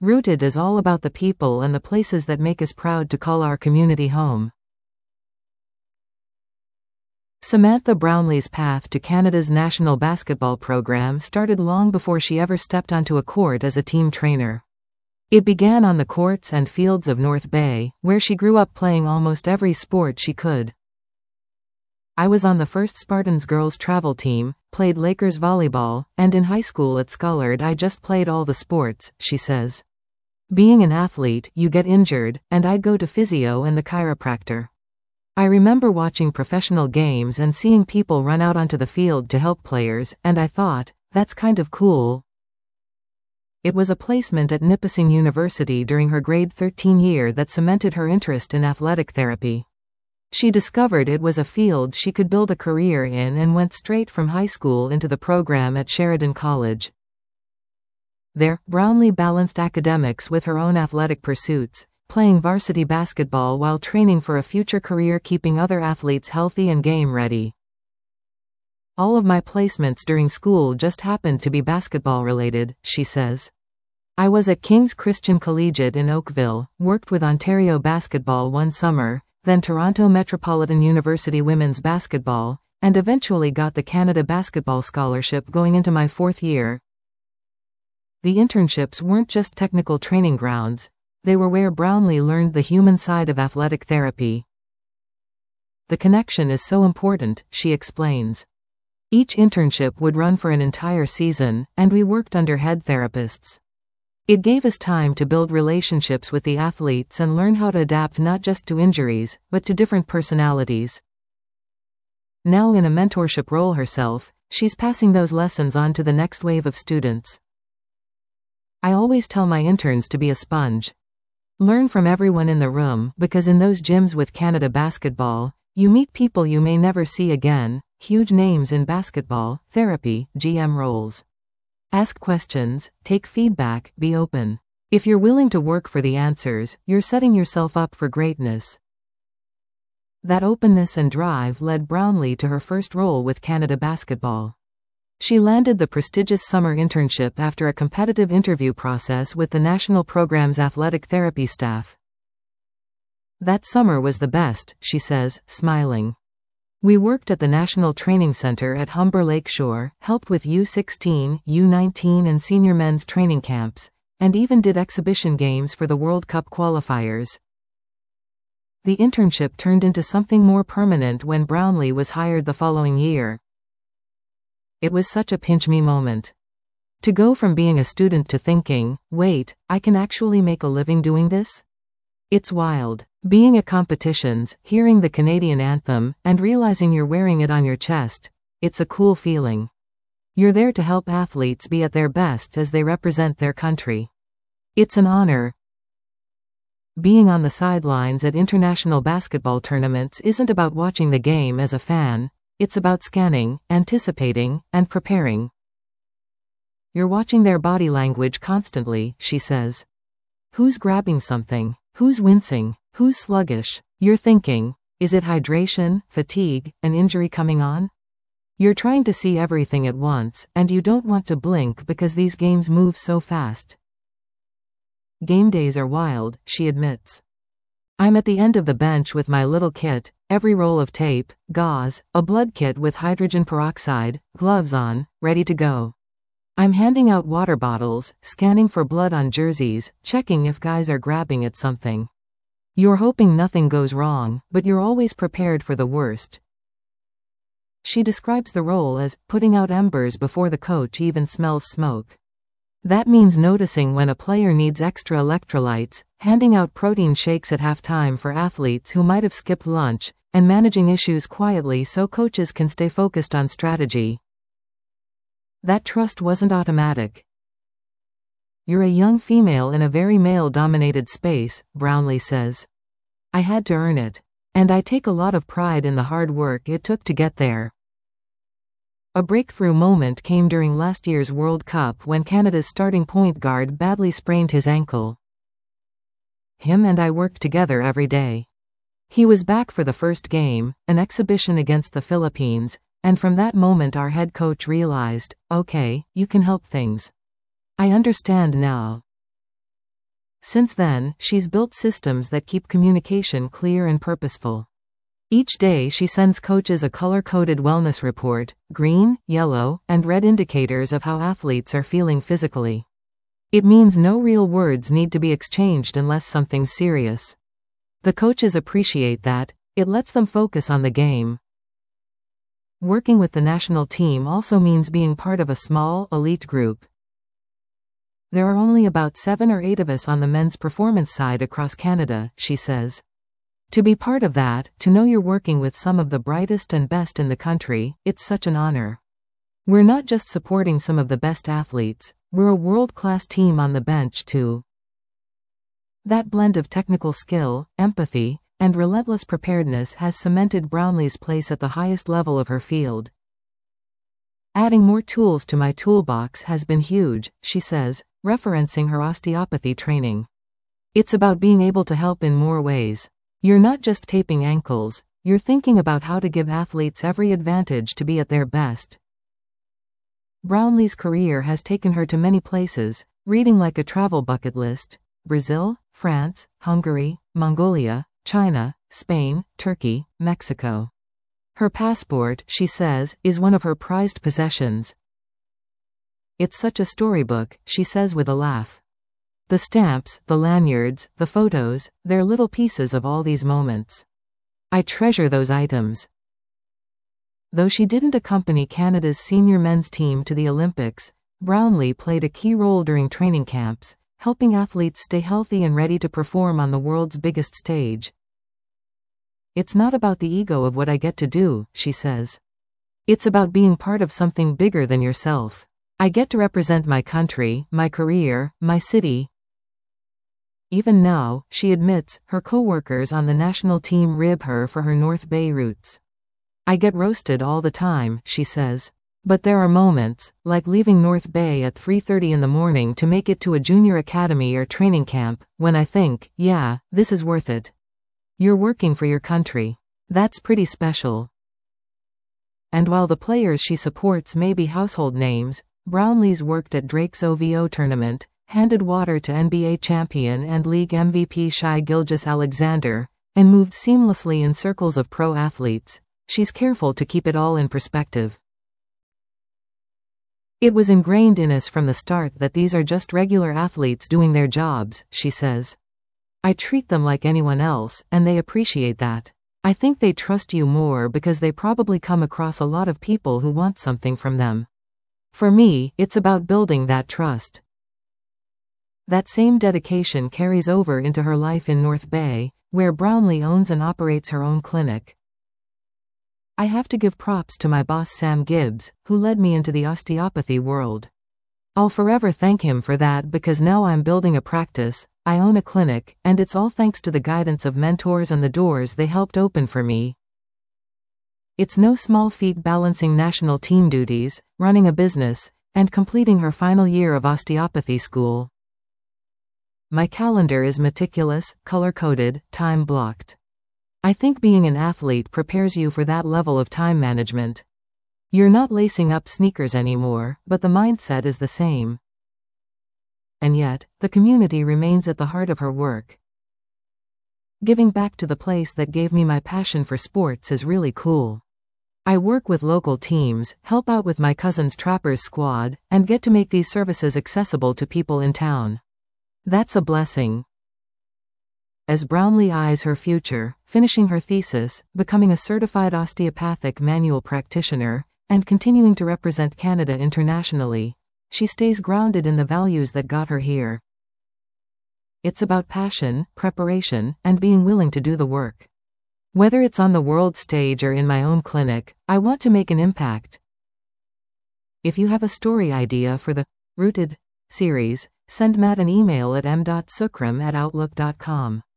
Rooted is all about the people and the places that make us proud to call our community home. Samantha Brownlee's path to Canada's national basketball program started long before she ever stepped onto a court as a team trainer. It began on the courts and fields of North Bay, where she grew up playing almost every sport she could. I was on the first Spartans girls travel team, played Lakers volleyball, and in high school at Scullard I just played all the sports, she says. Being an athlete, you get injured, and I'd go to physio and the chiropractor. I remember watching professional games and seeing people run out onto the field to help players, and I thought, that's kind of cool. It was a placement at Nipissing University during her grade 13 year that cemented her interest in athletic therapy. She discovered it was a field she could build a career in and went straight from high school into the program at Sheridan College. There, Brownlee balanced academics with her own athletic pursuits, playing varsity basketball while training for a future career keeping other athletes healthy and game-ready. All of my placements during school just happened to be basketball-related, she says. I was at King's Christian Collegiate in Oakville, worked with Ontario basketball one summer, then Toronto Metropolitan University women's basketball, and eventually got the Canada Basketball Scholarship going into my 4th year. The internships weren't just technical training grounds, they were where Brownlee learned the human side of athletic therapy. The connection is so important, she explains. Each internship would run for an entire season, and we worked under head therapists. It gave us time to build relationships with the athletes and learn how to adapt not just to injuries, but to different personalities. Now in a mentorship role herself, she's passing those lessons on to the next wave of students. I always tell my interns to be a sponge. Learn from everyone in the room, because in those gyms with Canada Basketball, you meet people you may never see again, huge names in basketball, therapy, GM roles. Ask questions, take feedback, be open. If you're willing to work for the answers, you're setting yourself up for greatness. That openness and drive led Brownlee to her first role with Canada Basketball. She landed the prestigious summer internship after a competitive interview process with the national program's athletic therapy staff. That summer was the best, she says, smiling. We worked at the National Training Center at Humber Lakeshore, helped with U16, U19 and senior men's training camps, and even did exhibition games for the World Cup qualifiers. The internship turned into something more permanent when Brownlee was hired the following year. It was such a pinch-me moment. To go from being a student to thinking, wait, I can actually make a living doing this? It's wild. Being at competitions, hearing the Canadian anthem, and realizing you're wearing it on your chest, it's a cool feeling. You're there to help athletes be at their best as they represent their country. It's an honor. Being on the sidelines at international basketball tournaments isn't about watching the game as a fan, it's about scanning, anticipating, and preparing. You're watching their body language constantly, she says. Who's grabbing something? Who's wincing? Who's sluggish? You're thinking, is it hydration, fatigue, an injury coming on? You're trying to see everything at once, and you don't want to blink because these games move so fast. Game days are wild, she admits. I'm at the end of the bench with my little kit, every roll of tape, gauze, a blood kit with hydrogen peroxide, gloves on, ready to go. I'm handing out water bottles, scanning for blood on jerseys, checking if guys are grabbing at something. You're hoping nothing goes wrong, but you're always prepared for the worst. She describes the role as putting out embers before the coach even smells smoke. That means noticing when a player needs extra electrolytes, handing out protein shakes at halftime for athletes who might have skipped lunch, and managing issues quietly so coaches can stay focused on strategy. That trust wasn't automatic. You're a young female in a very male-dominated space, Brownlee says. I had to earn it. And I take a lot of pride in the hard work it took to get there. A breakthrough moment came during last year's World Cup when Canada's starting point guard badly sprained his ankle. Him and I worked together every day. He was back for the first game, an exhibition against the Philippines, and from that moment our head coach realized, okay, you can help things. I understand now. Since then, she's built systems that keep communication clear and purposeful. Each day she sends coaches a color-coded wellness report, green, yellow, and red indicators of how athletes are feeling physically. It means no real words need to be exchanged unless something's serious. The coaches appreciate that. It lets them focus on the game. Working with the national team also means being part of a small, elite group. There are only about 7 or 8 of us on the men's performance side across Canada, she says. To be part of that, to know you're working with some of the brightest and best in the country, it's such an honor. We're not just supporting some of the best athletes, we're a world-class team on the bench too. That blend of technical skill, empathy, and relentless preparedness has cemented Brownlee's place at the highest level of her field. Adding more tools to my toolbox has been huge, she says, referencing her osteopathy training. It's about being able to help in more ways. You're not just taping ankles, you're thinking about how to give athletes every advantage to be at their best. Brownlee's career has taken her to many places, reading like a travel bucket list: Brazil, France, Hungary, Mongolia, China, Spain, Turkey, Mexico. Her passport, she says, is one of her prized possessions. It's such a storybook, she says with a laugh. The stamps, the lanyards, the photos, they're little pieces of all these moments. I treasure those items. Though she didn't accompany Canada's senior men's team to the Olympics, Brownlee played a key role during training camps, helping athletes stay healthy and ready to perform on the world's biggest stage. It's not about the ego of what I get to do, she says. It's about being part of something bigger than yourself. I get to represent my country, my career, my city. Even now, she admits, her co-workers on the national team rib her for her North Bay roots. I get roasted all the time, she says. But there are moments, like leaving North Bay at 3:30 in the morning to make it to a junior academy or training camp, when I think, yeah, this is worth it. You're working for your country. That's pretty special. And while the players she supports may be household names, Brownlee's worked at Drake's OVO tournament, handed water to NBA champion and league MVP Shai Gilgeous-Alexander, and moved seamlessly in circles of pro athletes. She's careful to keep it all in perspective. It was ingrained in us from the start that these are just regular athletes doing their jobs, she says. I treat them like anyone else, and they appreciate that. I think they trust you more because they probably come across a lot of people who want something from them. For me, it's about building that trust. That same dedication carries over into her life in North Bay, where Brownlee owns and operates her own clinic. I have to give props to my boss Sam Gibbs, who led me into the osteopathy world. I'll forever thank him for that because now I'm building a practice, I own a clinic, and it's all thanks to the guidance of mentors and the doors they helped open for me. It's no small feat balancing national team duties, running a business, and completing her final year of osteopathy school. My calendar is meticulous, color-coded, time-blocked. I think being an athlete prepares you for that level of time management. You're not lacing up sneakers anymore, but the mindset is the same. And yet, the community remains at the heart of her work. Giving back to the place that gave me my passion for sports is really cool. I work with local teams, help out with my cousin's Trappers squad, and get to make these services accessible to people in town. That's a blessing. As Brownlee eyes her future, finishing her thesis, becoming a certified osteopathic manual practitioner, and continuing to represent Canada internationally, she stays grounded in the values that got her here. It's about passion, preparation, and being willing to do the work. Whether it's on the world stage or in my own clinic, I want to make an impact. If you have a story idea for the Rooted series, send Matt an email at m.sukram@outlook.com.